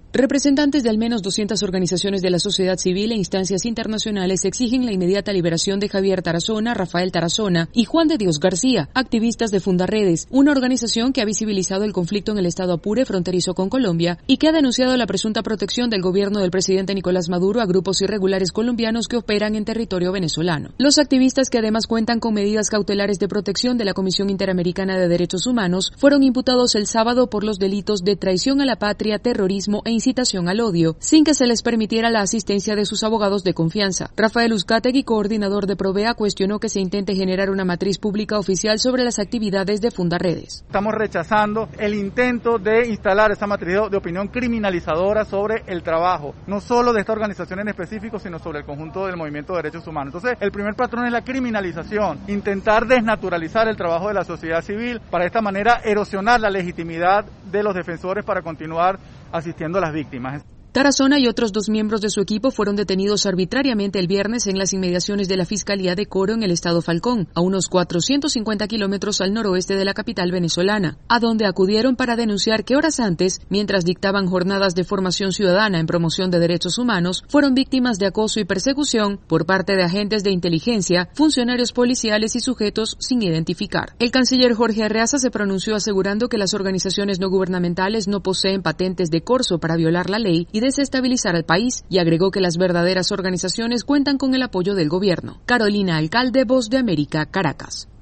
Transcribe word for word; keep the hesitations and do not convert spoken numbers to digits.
Representantes de al menos doscientas organizaciones de la sociedad civil e instancias internacionales exigen la inmediata liberación de Javier Tarazona, Rafael Tarazona y Juan de Dios García, activistas de Fundaredes, una organización que ha visibilizado el conflicto en el estado Apure fronterizo con Colombia y que ha denunciado la presunta protección del gobierno del presidente Nicolás Maduro a grupos irregulares colombianos que operan en territorio venezolano. Los activistas, que además cuentan con medidas cautelares de protección de la Comisión Interamericana de Derechos Humanos, fueron imputados el sábado por los delitos de traición a la patria, terrorismo e incitación al odio, sin que se les permitiera la asistencia de sus abogados de confianza. Rafael Uzcategui, coordinador de Provea, cuestionó que se intente generar una matriz pública oficial sobre las actividades de Fundaredes. Estamos rechazando el intento de instalar esa matriz de opinión criminalizadora sobre el trabajo, no solo de esta organización en específico, sino sobre el conjunto del movimiento de derechos humanos. Entonces, el primer patrón es la criminalización, intentar desnaturalizar el trabajo de la sociedad civil, para de esta manera erosionar la legitimidad de los defensores para continuar asistiendo a las víctimas. Tarazona y otros dos miembros de su equipo fueron detenidos arbitrariamente el viernes en las inmediaciones de la Fiscalía de Coro en el estado Falcón, a unos cuatrocientos cincuenta kilómetros al noroeste de la capital venezolana, a donde acudieron para denunciar que horas antes, mientras dictaban jornadas de formación ciudadana en promoción de derechos humanos, fueron víctimas de acoso y persecución por parte de agentes de inteligencia, funcionarios policiales y sujetos sin identificar. El canciller Jorge Arreaza se pronunció asegurando que las organizaciones no gubernamentales no poseen patentes de corso para violar la ley y desestabilizar al país, y agregó que las verdaderas organizaciones cuentan con el apoyo del gobierno. Carolina Alcalde, Voz de América, Caracas.